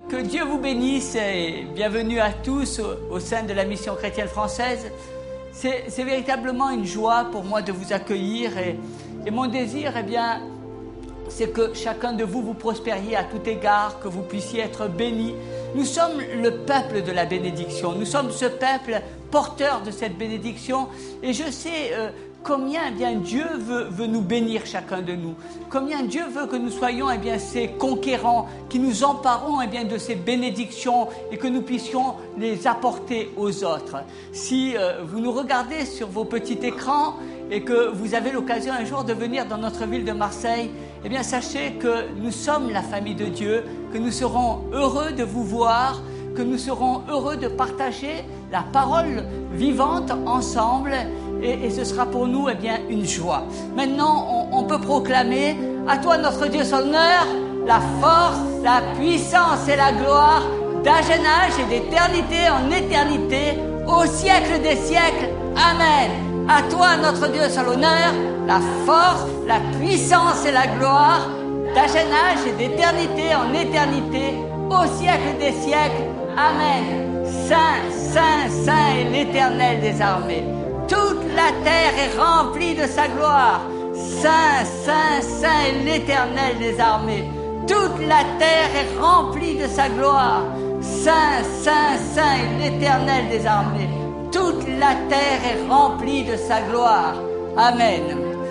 Que Dieu vous bénisse et bienvenue à tous au sein de la mission chrétienne française. C'est véritablement une joie pour moi de vous accueillir et mon désir, c'est que chacun de vous prospériez à tout égard, que vous puissiez être bénis. Nous sommes le peuple de la bénédiction, nous sommes ce peuple porteur de cette bénédiction et je sais combien Dieu veut nous bénir chacun de nous, combien Dieu veut que nous soyons ces conquérants, qui nous emparons de ces bénédictions et que nous puissions les apporter aux autres. Si vous nous regardez sur vos petits écrans et que vous avez l'occasion un jour de venir dans notre ville de Marseille, sachez que nous sommes la famille de Dieu, que nous serons heureux de vous voir, que nous serons heureux de partager la parole vivante ensemble et ce sera pour nous une joie. Maintenant, on peut proclamer à toi notre Dieu soit l'honneur, la force, la puissance et la gloire d'âge en âge et d'éternité en éternité, au siècle des siècles. Amen. À toi notre Dieu soit l'honneur, la force, la puissance et la gloire d'âge en âge et d'éternité en éternité, au siècle des siècles. Amen. Saint, Saint, Saint est l'Éternel des armées. Toute la terre est remplie de sa gloire. Saint, Saint, Saint est l'Éternel des armées. Toute la terre est remplie de sa gloire. Saint, Saint, Saint est l'Éternel des armées. Toute la terre est remplie de sa gloire. Amen.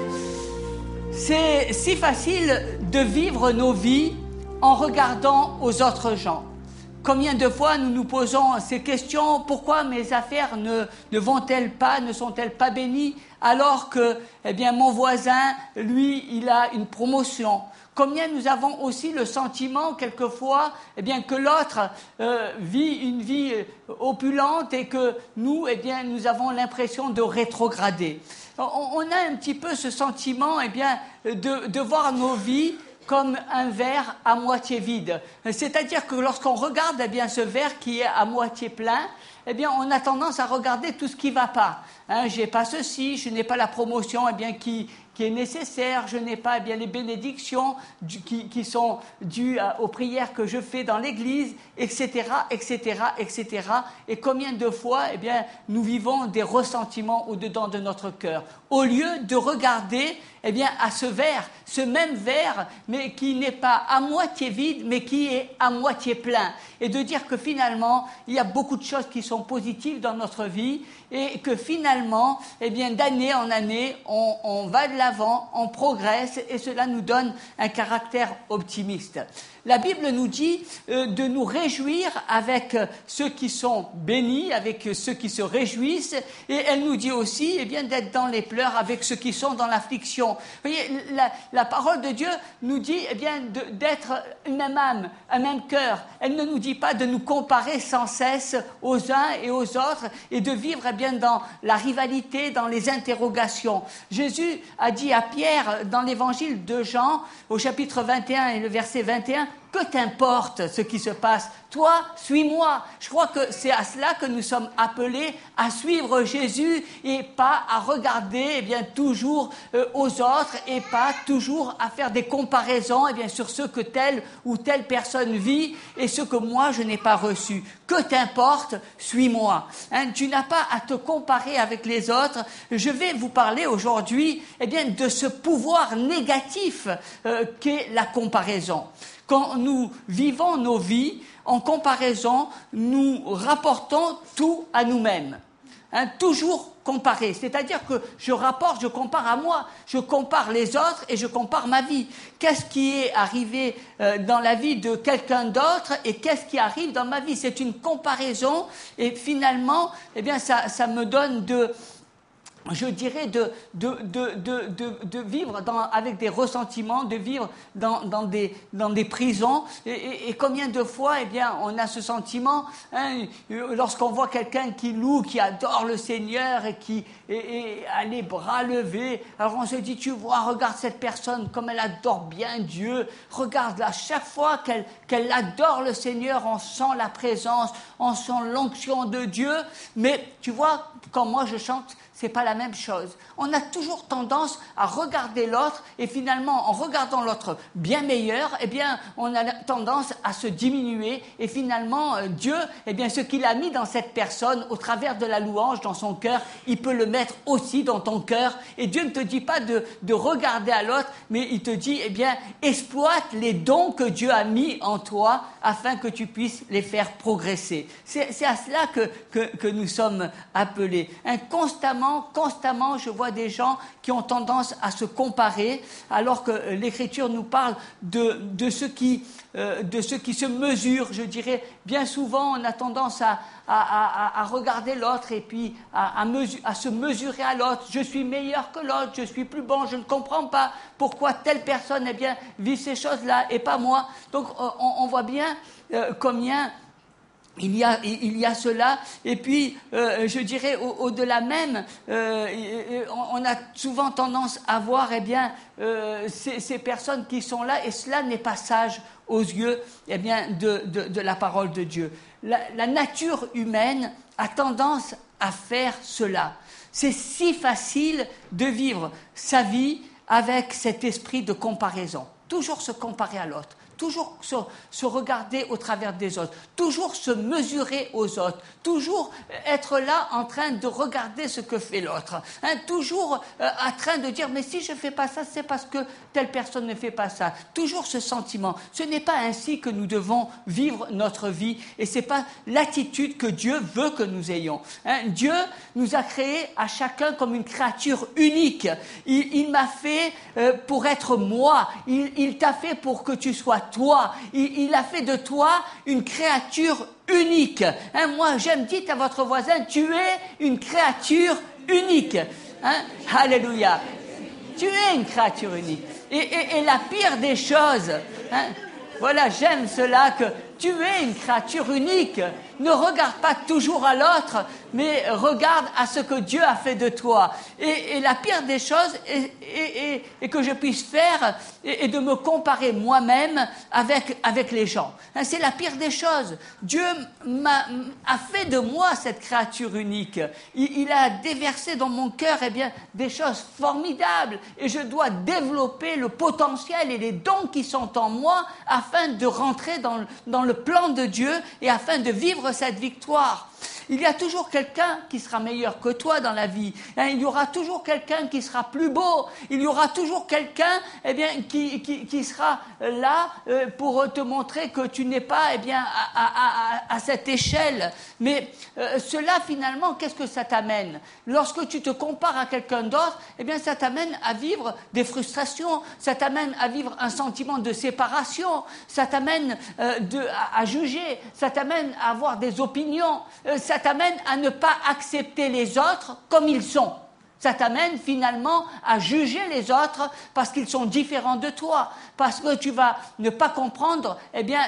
C'est si facile de vivre nos vies en regardant aux autres gens. Combien de fois nous nous posons ces questions, pourquoi mes affaires ne vont-elles pas, ne sont-elles pas bénies, alors que mon voisin, lui, il a une promotion. Combien nous avons aussi le sentiment, quelquefois, que l'autre vit une vie opulente et que nous, nous avons l'impression de rétrograder. On a un petit peu ce sentiment, de voir nos vies comme un verre à moitié vide. C'est-à-dire que lorsqu'on regarde ce verre qui est à moitié plein, on a tendance à regarder tout ce qui ne va pas. J'ai pas ceci, je n'ai pas la promotion qui est nécessaire, je n'ai pas les bénédictions qui sont dues aux prières que je fais dans l'église, etc., etc., etc. Et combien de fois nous vivons des ressentiments au-dedans de notre cœur, au lieu de regarder à ce verre, ce même verre, mais qui n'est pas à moitié vide, mais qui est à moitié plein. Et de dire que finalement, il y a beaucoup de choses qui sont positives dans notre vie et que finalement, d'année en année, on va de l'avant, on progresse et cela nous donne un caractère optimiste. La Bible nous dit de nous réjouir avec ceux qui sont bénis, avec ceux qui se réjouissent, et elle nous dit aussi d'être dans les pleurs avec ceux qui sont dans l'affliction. Vous voyez, la parole de Dieu nous dit d'être une même âme, un même cœur. Elle ne nous dit pas de nous comparer sans cesse aux uns et aux autres et de vivre dans la rivalité, dans les interrogations. Jésus a dit à Pierre dans l'évangile de Jean, au chapitre 21 et le verset 21, « Que t'importe ce qui se passe ? Toi, suis-moi » Je crois que c'est à cela que nous sommes appelés, à suivre Jésus et pas à regarder toujours aux autres et pas toujours à faire des comparaisons sur ce que telle ou telle personne vit et ce que moi je n'ai pas reçu. Que t'importe, suis-moi. Tu n'as pas à te comparer avec les autres. Je vais vous parler aujourd'hui de ce pouvoir négatif qu'est la comparaison. Quand nous vivons nos vies en comparaison, nous rapportons tout à nous-mêmes. Toujours comparer, c'est-à-dire que je compare à moi, je compare les autres et je compare ma vie. Qu'est-ce qui est arrivé dans la vie de quelqu'un d'autre et qu'est-ce qui arrive dans ma vie? C'est une comparaison et finalement, ça me donne je dirais de vivre avec des ressentiments, de vivre dans des prisons. Et combien de fois, on a ce sentiment, lorsqu'on voit quelqu'un qui loue, qui adore le Seigneur et qui a les bras levés. Alors on se dit, tu vois, regarde cette personne comme elle adore bien Dieu. Regarde-la, chaque fois qu'elle adore le Seigneur, on sent la présence, on sent l'onction de Dieu. Mais tu vois, quand moi je chante, c'est pas la même chose. On a toujours tendance à regarder l'autre et finalement, en regardant l'autre bien meilleur, eh bien, on a tendance à se diminuer et finalement, Dieu, eh bien, ce qu'il a mis dans cette personne, au travers de la louange, dans son cœur, il peut le mettre aussi dans ton cœur. Et Dieu ne te dit pas de regarder à l'autre, mais il te dit, eh bien, exploite les dons que Dieu a mis en toi afin que tu puisses les faire progresser. C'est à cela que nous sommes appelés. Constamment, je vois des gens qui ont tendance à se comparer, alors que l'Écriture nous parle de ceux qui se mesurent. Je dirais, bien souvent, on a tendance à regarder l'autre et puis à se mesurer à l'autre. Je suis meilleur que l'autre, je suis plus bon, je ne comprends pas pourquoi telle personne, eh bien, vit ces choses-là et pas moi. Donc, on voit bien combien il y a cela, et puis je dirais au-delà même, on a souvent tendance à voir, eh bien, ces personnes qui sont là, et cela n'est pas sage aux yeux, eh bien, de la parole de Dieu. La nature humaine a tendance à faire cela. C'est si facile de vivre sa vie avec cet esprit de comparaison, toujours se comparer à l'autre. Toujours se regarder au travers des autres, toujours se mesurer aux autres, toujours être là en train de regarder ce que fait l'autre, toujours en train de dire mais si je ne fais pas ça, c'est parce que telle personne ne fait pas ça. Toujours ce sentiment. Ce n'est pas ainsi que nous devons vivre notre vie et ce n'est pas l'attitude que Dieu veut que nous ayons. Dieu nous a créés à chacun comme une créature unique. Il m'a fait pour être moi. Il t'a fait pour que tu sois toi. Il a fait de toi une créature unique. Moi, j'aime, dites à votre voisin, tu es une créature unique. Alléluia. Tu es une créature unique. Et la pire des choses, voilà, j'aime cela, que tu es une créature unique. Ne regarde pas toujours à l'autre, mais regarde à ce que Dieu a fait de toi. Et la pire des choses est que je puisse faire et de me comparer moi-même avec les gens. C'est la pire des choses. Dieu a fait de moi cette créature unique. Il a déversé dans mon cœur, eh bien, des choses formidables. Et je dois développer le potentiel et les dons qui sont en moi afin de rentrer dans le plan de Dieu et afin de vivre cette victoire. Il y a toujours quelqu'un qui sera meilleur que toi dans la vie. Il y aura toujours quelqu'un qui sera plus beau. Il y aura toujours quelqu'un, eh bien, qui sera là pour te montrer que tu n'es pas, eh bien, à cette échelle. Mais cela, finalement, qu'est-ce que ça t'amène? Lorsque tu te compares à quelqu'un d'autre, eh bien, ça t'amène à vivre des frustrations. Ça t'amène à vivre un sentiment de séparation. Ça t'amène à juger. Ça t'amène à avoir des opinions. Ça t'amène à ne pas accepter les autres comme ils sont. Ça t'amène finalement à juger les autres parce qu'ils sont différents de toi, parce que tu vas ne pas comprendre, eh bien,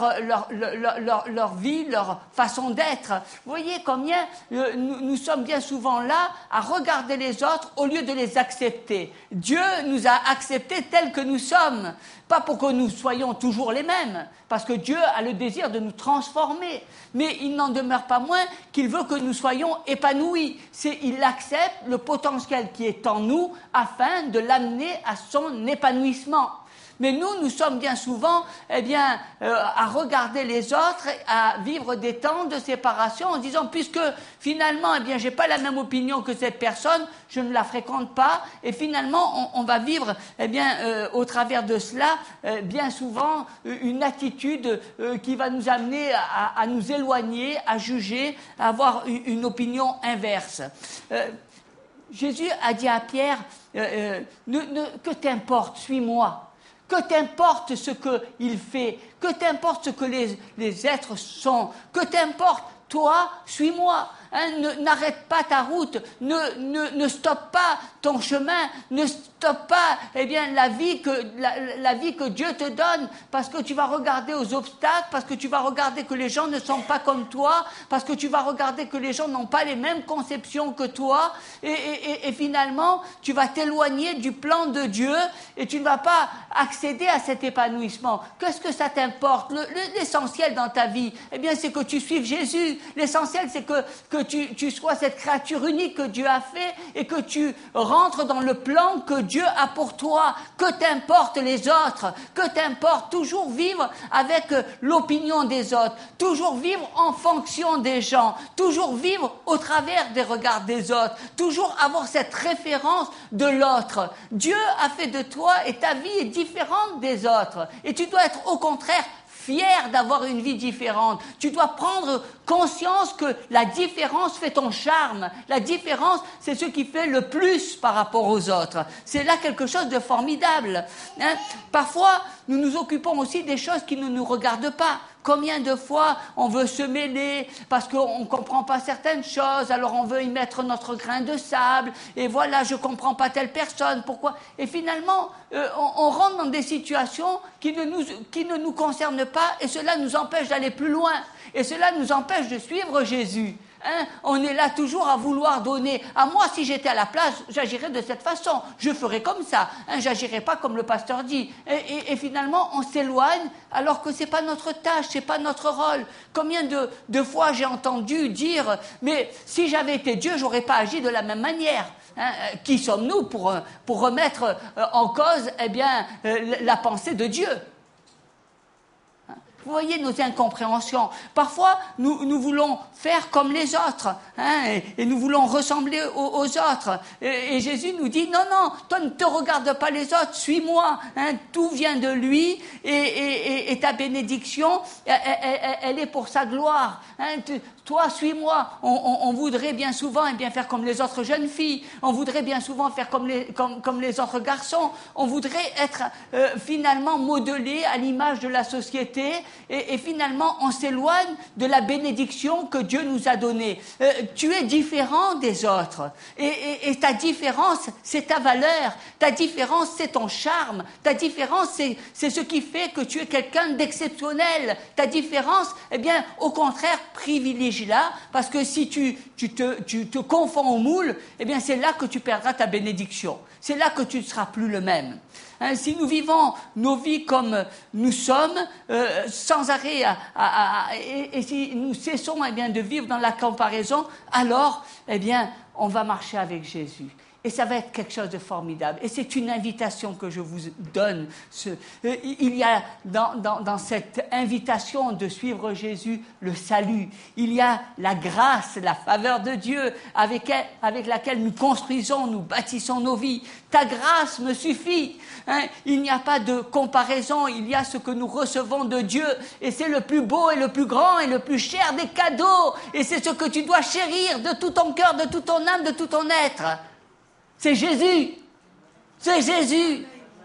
leur vie, leur façon d'être. Vous voyez combien nous sommes bien souvent là à regarder les autres au lieu de les accepter. Dieu nous a acceptés tels que nous sommes, pas pour que nous soyons toujours les mêmes, parce que Dieu a le désir de nous transformer, mais il n'en demeure pas moins qu'il veut que nous soyons épanouis. Il accepte le potentiel qui est en nous afin de l'amener à son épanouissement. Mais nous sommes bien souvent, eh bien, à regarder les autres, à vivre des temps de séparation en disant, puisque finalement, eh bien, j'ai pas la même opinion que cette personne, je ne la fréquente pas, et finalement, on va vivre, eh bien, au travers de cela, bien souvent, une attitude qui va nous amener à nous éloigner, à juger, à avoir une opinion inverse. Jésus a dit à Pierre, que t'importe, suis-moi. Que t'importe ce qu'il fait, que t'importe ce que les êtres sont, que t'importe, toi, suis-moi. N'arrête pas ta route, ne stoppe pas ton chemin, ne stoppe pas, eh bien, la vie que Dieu te donne, parce que tu vas regarder aux obstacles, parce que tu vas regarder que les gens ne sont pas comme toi, parce que tu vas regarder que les gens n'ont pas les mêmes conceptions que toi, et finalement, tu vas t'éloigner du plan de Dieu, et tu ne vas pas accéder à cet épanouissement. Qu'est-ce que ça t'importe? L'essentiel dans ta vie, eh bien, c'est que tu suives Jésus. L'essentiel, c'est que que tu sois cette créature unique que Dieu a fait et que tu rentres dans le plan que Dieu a pour toi. Que t'importent les autres, que t'importe toujours vivre avec l'opinion des autres, toujours vivre en fonction des gens, toujours vivre au travers des regards des autres, toujours avoir cette référence de l'autre. Dieu a fait de toi et ta vie est différente des autres. Et tu dois être au contraire fier d'avoir une vie différente. Tu dois prendre conscience que la différence fait ton charme. La différence, c'est ce qui fait le plus par rapport aux autres. C'est là quelque chose de formidable. Parfois, nous nous occupons aussi des choses qui ne nous regardent pas. Combien de fois on veut se mêler parce qu'on ne comprend pas certaines choses, alors on veut y mettre notre grain de sable, et voilà, je ne comprends pas telle personne, pourquoi? Et finalement, on rentre dans des situations qui ne nous concernent pas, et cela nous empêche d'aller plus loin, et cela nous empêche de suivre Jésus. On est là toujours à vouloir donner. À moi, si j'étais à la place, j'agirais de cette façon. Je ferais comme ça. J'agirais pas comme le pasteur dit. Et finalement, on s'éloigne alors que c'est pas notre tâche, c'est pas notre rôle. Combien de fois j'ai entendu dire, mais si j'avais été Dieu, j'aurais pas agi de la même manière. Qui sommes-nous pour remettre en cause, la pensée de Dieu? Vous voyez nos incompréhensions. Parfois, nous voulons faire comme les autres, et nous voulons ressembler aux autres. Et Jésus nous dit, non, toi ne te regarde pas les autres, suis-moi. Tout vient de lui, et ta bénédiction, elle est pour sa gloire. Toi, suis-moi. On voudrait bien souvent faire comme les autres jeunes filles. On voudrait bien souvent faire comme les autres garçons. On voudrait être finalement modelé à l'image de la société. Et finalement, on s'éloigne de la bénédiction que Dieu nous a donnée. Tu es différent des autres. Et ta différence, c'est ta valeur. Ta différence, c'est ton charme. Ta différence, c'est ce qui fait que tu es quelqu'un d'exceptionnel. Ta différence, au contraire, privilégie-la, parce que si tu te confonds au moule, c'est là que tu perdras ta bénédiction. C'est là que tu ne seras plus le même. Si nous vivons nos vies comme nous sommes, sans arrêt, et si nous cessons de vivre dans la comparaison, alors on va marcher avec Jésus. Et ça va être quelque chose de formidable. Et c'est une invitation que je vous donne. Il y a dans cette invitation de suivre Jésus le salut. Il y a la grâce, la faveur de Dieu avec laquelle nous construisons, nous bâtissons nos vies. Ta grâce me suffit. Il n'y a pas de comparaison. Il y a ce que nous recevons de Dieu. Et c'est le plus beau et le plus grand et le plus cher des cadeaux. Et c'est ce que tu dois chérir de tout ton cœur, de toute ton âme, de tout ton être. C'est Jésus. C'est Jésus.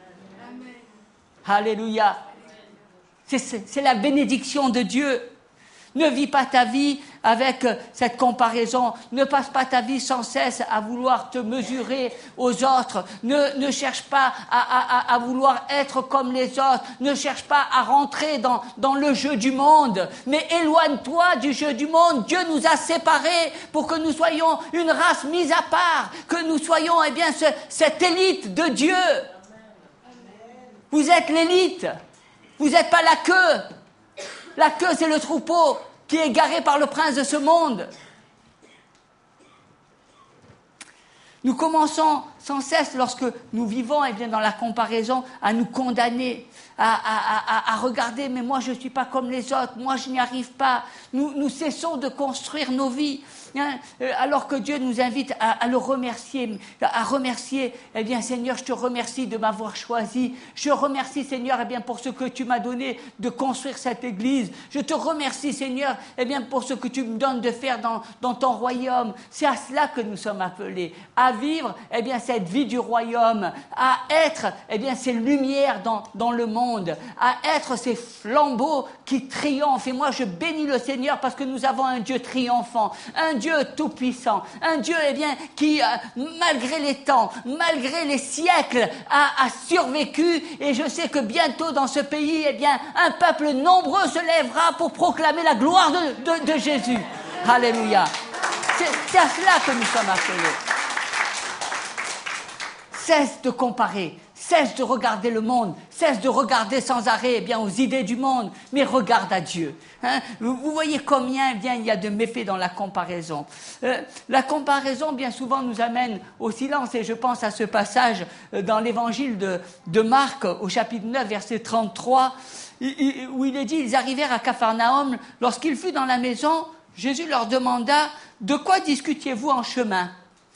Alléluia. C'est la bénédiction de Dieu. Ne vis pas ta vie avec cette comparaison. Ne passe pas ta vie sans cesse à vouloir te mesurer aux autres. Ne cherche pas à vouloir être comme les autres. Ne cherche pas à rentrer dans le jeu du monde. Mais éloigne-toi du jeu du monde. Dieu nous a séparés pour que nous soyons une race mise à part. Que nous soyons cette élite de Dieu. Vous êtes l'élite. Vous n'êtes pas la queue. La queue, c'est le troupeau qui est égaré par le prince de ce monde. Nous commençons sans cesse, lorsque nous vivons dans la comparaison, à nous condamner, à regarder, mais moi je ne suis pas comme les autres, moi je n'y arrive pas. Nous cessons de construire nos vies, alors que Dieu nous invite à le remercier, Seigneur, je te remercie de m'avoir choisi. Je remercie, Seigneur, pour ce que tu m'as donné de construire cette église. Je te remercie, Seigneur, pour ce que tu me donnes de faire dans ton royaume. C'est à cela que nous sommes appelés, à vivre, cette vie du royaume, à être, ces lumières dans le monde, à être ces flambeaux qui triomphent. Et moi, je bénis le Seigneur parce que nous avons un Dieu triomphant, un Dieu tout-puissant, un Dieu, qui, malgré les temps, malgré les siècles, a survécu. Et je sais que bientôt, dans ce pays, un peuple nombreux se lèvera pour proclamer la gloire de Jésus. Alléluia. C'est à cela que nous sommes appelés. Cesse de comparer. cesse de regarder le monde, cesse de regarder sans arrêt aux idées du monde, mais regarde à Dieu. Vous voyez combien il y a de méfaits dans la comparaison. La comparaison, bien souvent, nous amène au silence, et je pense à ce passage dans l'évangile de Marc, au chapitre 9, verset 33, où il est dit, ils arrivèrent à Capharnaüm, lorsqu'il fut dans la maison, Jésus leur demanda, de quoi discutiez-vous en chemin?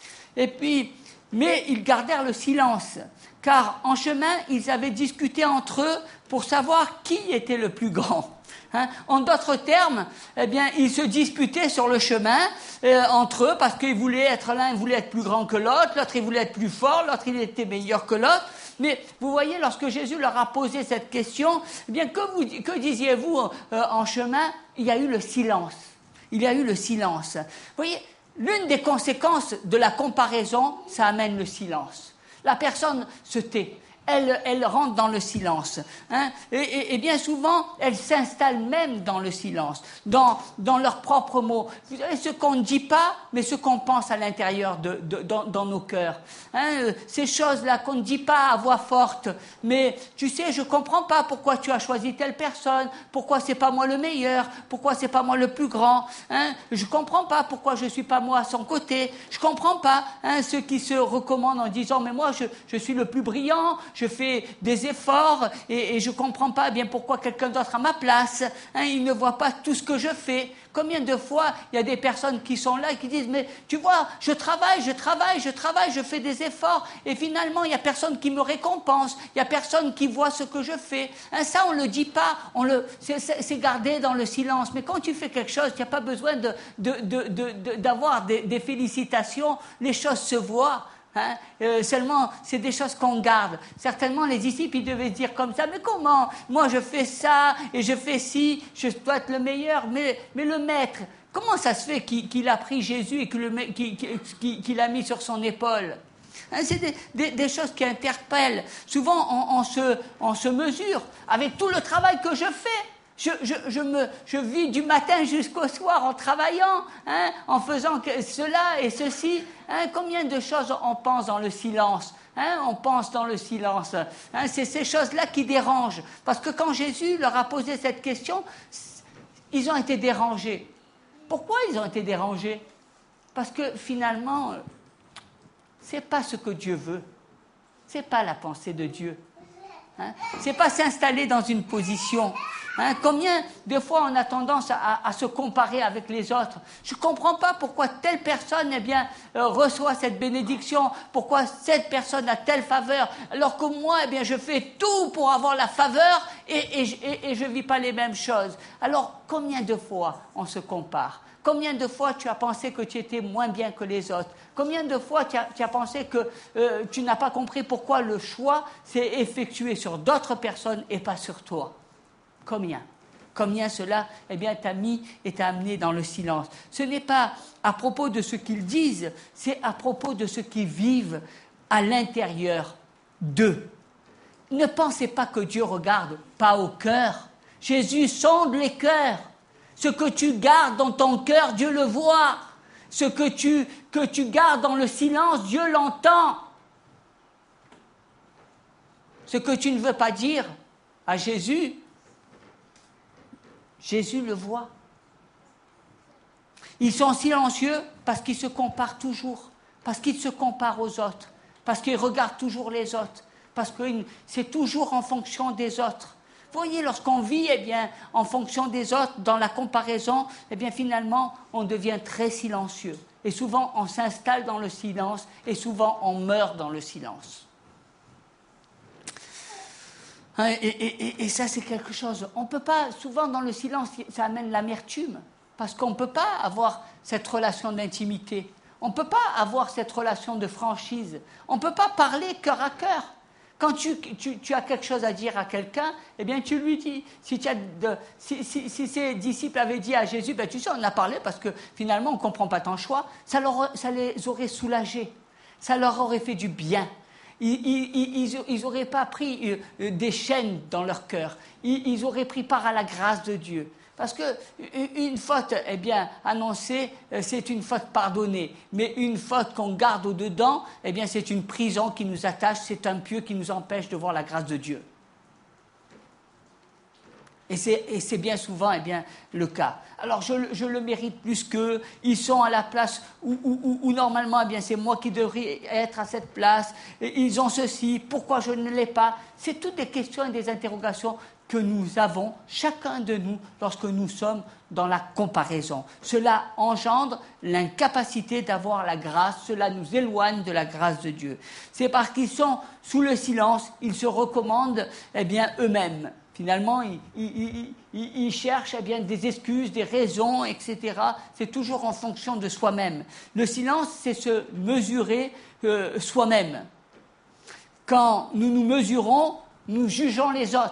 Mais ils gardèrent le silence, car en chemin, ils avaient discuté entre eux pour savoir qui était le plus grand. En d'autres termes, ils se disputaient sur le chemin entre eux, parce qu'ils voulaient être l'un, voulait être plus grand que l'autre il voulait être plus fort, l'autre il était meilleur que l'autre. Mais vous voyez, lorsque Jésus leur a posé cette question, que disiez-vous en chemin? Il y a eu le silence. Il y a eu le silence. Vous voyez, l'une des conséquences de la comparaison, ça amène le silence. La personne se tait. Elle rentre dans le silence. Et bien souvent, elle s'installe même dans le silence, dans leurs propres mots. Vous savez, ce qu'on ne dit pas, mais ce qu'on pense à l'intérieur dans nos cœurs. Ces choses-là qu'on ne dit pas à voix forte. Mais tu sais, je ne comprends pas pourquoi tu as choisi telle personne, pourquoi c'est pas moi le meilleur, pourquoi c'est pas moi le plus grand. Je ne comprends pas pourquoi je ne suis pas moi à son côté. Je ne comprends pas ceux qui se recommandent en disant « mais moi, je suis le plus brillant ». Je fais des efforts et je ne comprends pas bien pourquoi quelqu'un d'autre à ma place. Il ne voit pas tout ce que je fais. Combien de fois il y a des personnes qui sont là et qui disent « mais tu vois, je travaille, je fais des efforts et finalement il n'y a personne qui me récompense, il n'y a personne qui voit ce que je fais. » Ça on ne le dit pas, c'est gardé dans le silence. Mais quand tu fais quelque chose, tu n'as pas besoin d'avoir des félicitations, les choses se voient. Seulement, c'est des choses qu'on garde. Certainement, les disciples, ils devaient dire comme ça, mais comment? Moi, je fais ça et je fais ci, je dois être le meilleur, mais le maître, comment ça se fait qu'il a pris Jésus et qu'il l'a mis sur son épaule? C'est des choses qui interpellent. Souvent, on se mesure avec tout le travail que je fais. Je vis du matin jusqu'au soir en travaillant, en faisant cela et ceci. Combien de choses on pense dans le silence? On pense dans le silence. C'est ces choses-là qui dérangent. Parce que quand Jésus leur a posé cette question, ils ont été dérangés. Pourquoi ils ont été dérangés? Parce que finalement, c'est pas ce que Dieu veut. C'est pas la pensée de Dieu. C'est pas s'installer dans une position. Combien de fois on a tendance à se comparer avec les autres? Je ne comprends pas pourquoi telle personne reçoit cette bénédiction, pourquoi cette personne a telle faveur, alors que moi je fais tout pour avoir la faveur et je ne vis pas les mêmes choses. Alors combien de fois on se compare? Combien de fois tu as pensé que tu étais moins bien que les autres? Combien de fois tu as pensé que tu n'as pas compris pourquoi le choix s'est effectué sur d'autres personnes et pas sur toi? Combien cela t'a mis et t'a amené dans le silence? Ce n'est pas à propos de ce qu'ils disent, c'est à propos de ce qu'ils vivent à l'intérieur d'eux. Ne pensez pas que Dieu regarde pas au cœur. Jésus sonde les cœurs. Ce que tu gardes dans ton cœur, Dieu le voit. Ce que tu gardes dans le silence, Dieu l'entend. Ce que tu ne veux pas dire à Jésus, Jésus le voit. Ils sont silencieux parce qu'ils se comparent toujours, parce qu'ils se comparent aux autres, parce qu'ils regardent toujours les autres, parce que c'est toujours en fonction des autres. Vous voyez, lorsqu'on vit en fonction des autres, dans la comparaison, finalement, on devient très silencieux. Et souvent, on s'installe dans le silence, et souvent, on meurt dans le silence. Et ça, c'est quelque chose. On ne peut pas, souvent dans le silence, ça amène l'amertume, parce qu'on ne peut pas avoir cette relation d'intimité. On ne peut pas avoir cette relation de franchise. On ne peut pas parler cœur à cœur. Quand tu as quelque chose à dire à quelqu'un, tu lui dis. Si ces disciples avaient dit à Jésus, tu sais, on a parlé parce que finalement, on ne comprend pas ton choix, ça les aurait soulagés. Ça leur aurait fait du bien. ils n'auraient pas pris des chaînes dans leur cœur. Ils auraient pris part à la grâce de Dieu. Parce qu'une faute, eh bien, annoncée, c'est une faute pardonnée. Mais une faute qu'on garde au-dedans, eh bien, c'est une prison qui nous attache, c'est un pieu qui nous empêche de voir la grâce de Dieu. Et c'est bien souvent le cas. Alors je le mérite plus qu'eux. Ils sont à la place où normalement c'est moi qui devrais être à cette place. Et ils ont ceci, pourquoi je ne l'ai pas? C'est toutes des questions et des interrogations que nous avons, chacun de nous, lorsque nous sommes dans la comparaison. Cela engendre l'incapacité d'avoir la grâce, cela nous éloigne de la grâce de Dieu. C'est parce qu'ils sont sous le silence, ils se recommandent eux-mêmes. Finalement, ils cherchent des excuses, des raisons, etc. C'est toujours en fonction de soi-même. Le silence, c'est se mesurer soi-même. Quand nous nous mesurons, nous jugeons les autres.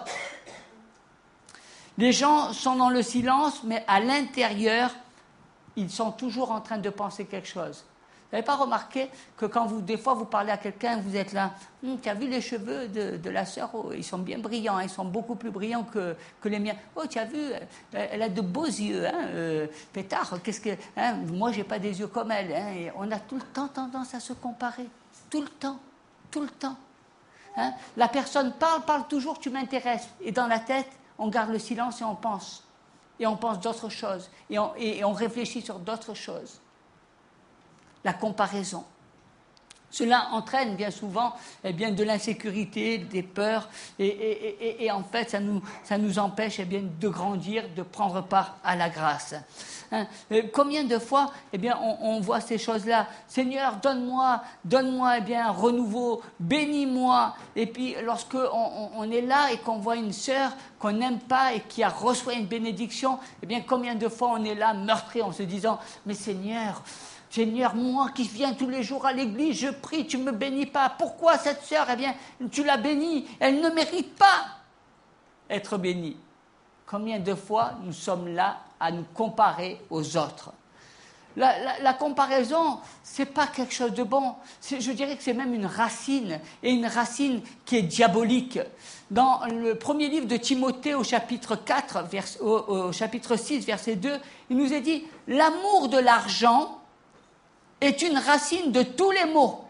Les gens sont dans le silence, mais à l'intérieur, ils sont toujours en train de penser quelque chose. Vous n'avez pas remarqué que quand des fois vous parlez à quelqu'un, vous êtes là, tu as vu les cheveux de la sœur, ils sont bien brillants, ils sont beaucoup plus brillants que les miens. Oh, tu as vu, elle a de beaux yeux, pétard, moi j'ai pas des yeux comme elle. Et on a tout le temps tendance à se comparer, tout le temps. La personne parle toujours, tu m'intéresses. Et dans la tête, on garde le silence et on pense. Et on pense d'autres choses. Et on réfléchit sur d'autres choses. La comparaison. Cela entraîne bien souvent de l'insécurité, des peurs, et en fait ça nous empêche de grandir, de prendre part à la grâce. Combien de fois on voit ces choses-là? Seigneur, donne-moi un renouveau, bénis-moi. Et puis lorsque on est là et qu'on voit une sœur qu'on n'aime pas et qui a reçu une bénédiction, combien de fois on est là meurtri en se disant, mais Seigneur, moi qui viens tous les jours à l'église, je prie, tu ne me bénis pas. Pourquoi cette sœur, tu la bénis? Elle ne mérite pas être bénie. Combien de fois nous sommes là à nous comparer aux autres? La comparaison, ce n'est pas quelque chose de bon. Je dirais que c'est même une racine, et une racine qui est diabolique. Dans le premier livre de Timothée, au chapitre 4, au chapitre 6, verset 2, il nous est dit « L'amour de l'argent est une racine de tous les maux.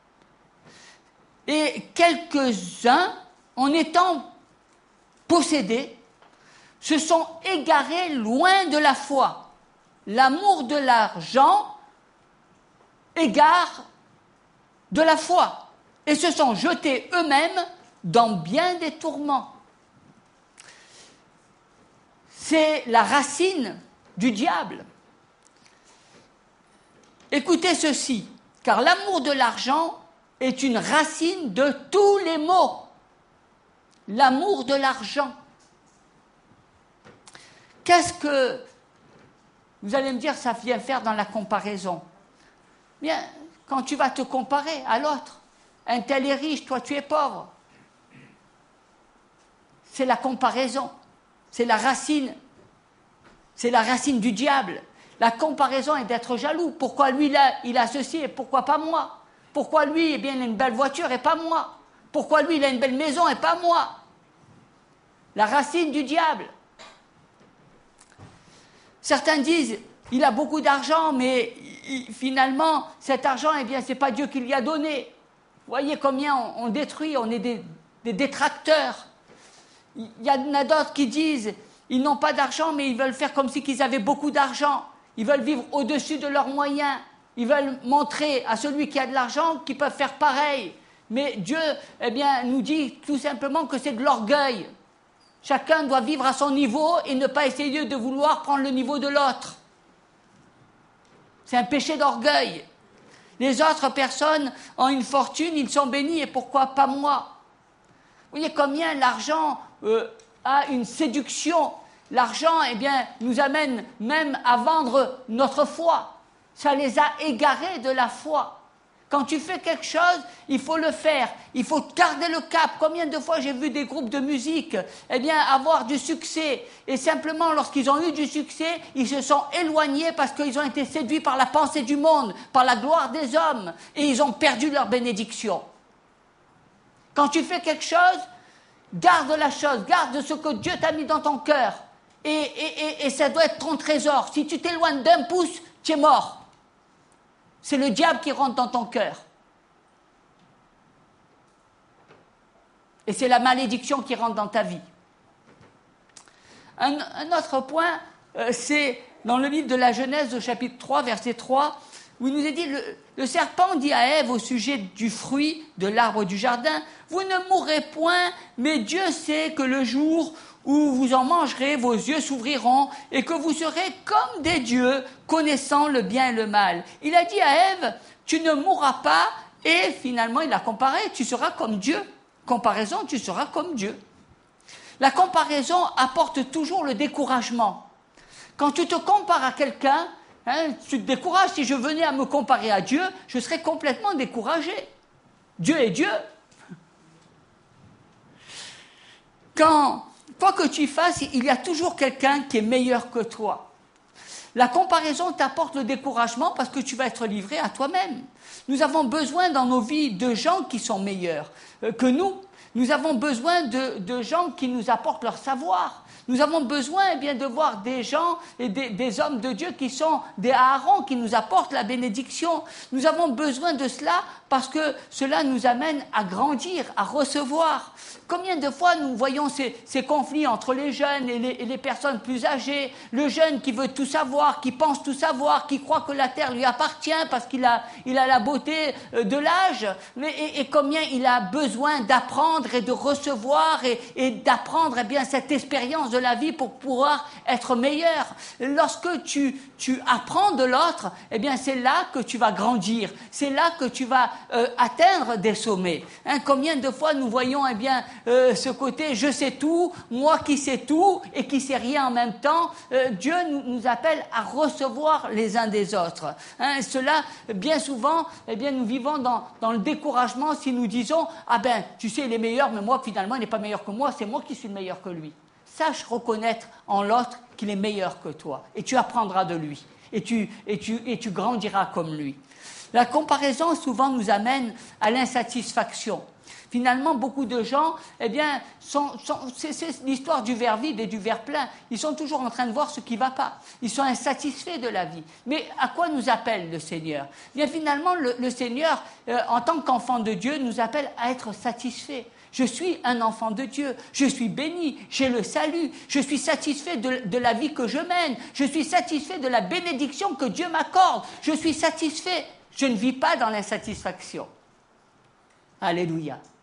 Et quelques-uns, en étant possédés, se sont égarés loin de la foi. L'amour de l'argent égare de la foi et se sont jetés eux-mêmes dans bien des tourments. » C'est la racine du diable. Écoutez ceci, car l'amour de l'argent est une racine de tous les maux. L'amour de l'argent. Qu'est-ce que, vous allez me dire, ça vient faire dans la comparaison? Bien, quand tu vas te comparer à l'autre, un tel est riche, toi tu es pauvre. C'est la comparaison, c'est la racine du diable. La comparaison est d'être jaloux. Pourquoi lui, il a ceci et pourquoi pas moi? Pourquoi lui, il a une belle voiture et pas moi? Pourquoi lui, il a une belle maison et pas moi? La racine du diable. Certains disent, il a beaucoup d'argent, mais finalement, cet argent, c'est pas Dieu qui lui a donné. Vous voyez combien on détruit, on est des détracteurs. Il y en a d'autres qui disent, ils n'ont pas d'argent, mais ils veulent faire comme si ils avaient beaucoup d'argent. Ils veulent vivre au-dessus de leurs moyens. Ils veulent montrer à celui qui a de l'argent qu'ils peuvent faire pareil. Mais Dieu, nous dit tout simplement que c'est de l'orgueil. Chacun doit vivre à son niveau et ne pas essayer de vouloir prendre le niveau de l'autre. C'est un péché d'orgueil. Les autres personnes ont une fortune, ils sont bénis, et pourquoi pas moi? Vous voyez combien l'argent a une séduction. L'argent, nous amène même à vendre notre foi. Ça les a égarés de la foi. Quand tu fais quelque chose, il faut le faire. Il faut garder le cap. Combien de fois j'ai vu des groupes de musique, avoir du succès. Et simplement, lorsqu'ils ont eu du succès, ils se sont éloignés parce qu'ils ont été séduits par la pensée du monde, par la gloire des hommes. Et ils ont perdu leur bénédiction. Quand tu fais quelque chose, garde la chose, garde ce que Dieu t'a mis dans ton cœur. Et ça doit être ton trésor. Si tu t'éloignes d'un pouce, tu es mort. C'est le diable qui rentre dans ton cœur. Et c'est la malédiction qui rentre dans ta vie. Un autre point, c'est dans le livre de la Genèse, au chapitre 3, verset 3, où il nous est dit, le serpent dit à Ève au sujet du fruit de l'arbre du jardin, « Vous ne mourrez point, mais Dieu sait que le jour où vous en mangerez, vos yeux s'ouvriront et que vous serez comme des dieux, connaissant le bien et le mal. » Il a dit à Ève, « Tu ne mourras pas, et finalement il a comparé, tu seras comme Dieu. Comparaison, tu seras comme Dieu. » La comparaison apporte toujours le découragement. Quand tu te compares à quelqu'un, tu te décourages. Si je venais à me comparer à Dieu, je serais complètement découragé. Dieu est Dieu. Quoi que tu fasses, il y a toujours quelqu'un qui est meilleur que toi. La comparaison t'apporte le découragement parce que tu vas être livré à toi-même. Nous avons besoin dans nos vies de gens qui sont meilleurs que nous. Nous avons besoin de gens qui nous apportent leur savoir. Nous avons besoin de voir des gens et des hommes de Dieu qui sont des Aaron, qui nous apportent la bénédiction. Nous avons besoin de cela parce que cela nous amène à grandir, à recevoir. Combien de fois nous voyons ces conflits entre les jeunes et les personnes plus âgées, le jeune qui veut tout savoir, qui pense tout savoir, qui croit que la terre lui appartient parce qu'il a la beauté de l'âge, et combien il a besoin d'apprendre et de recevoir et d'apprendre cette expérience de la vie pour pouvoir être meilleur. Lorsque tu apprends de l'autre, c'est là que tu vas grandir, c'est là que tu vas atteindre des sommets. Combien de fois nous voyons ce côté je sais tout, moi qui sais tout et qui sais rien en même temps. Dieu nous appelle à recevoir les uns des autres. Cela, bien souvent, nous vivons dans le découragement si nous disons tu sais il est meilleur, mais moi finalement il n'est pas meilleur que moi, c'est moi qui suis le meilleur que lui. Sache reconnaître en l'autre qu'il est meilleur que toi et tu apprendras de lui et tu grandiras comme lui. La comparaison souvent nous amène à l'insatisfaction. Finalement, beaucoup de gens, c'est l'histoire du verre vide et du verre plein. Ils sont toujours en train de voir ce qui ne va pas. Ils sont insatisfaits de la vie. Mais à quoi nous appelle le Seigneur ? Finalement, le Seigneur, en tant qu'enfant de Dieu, nous appelle à être satisfaits. Je suis un enfant de Dieu, je suis béni, j'ai le salut, je suis satisfait de la vie que je mène, je suis satisfait de la bénédiction que Dieu m'accorde, je suis satisfait, je ne vis pas dans l'insatisfaction. Alléluia.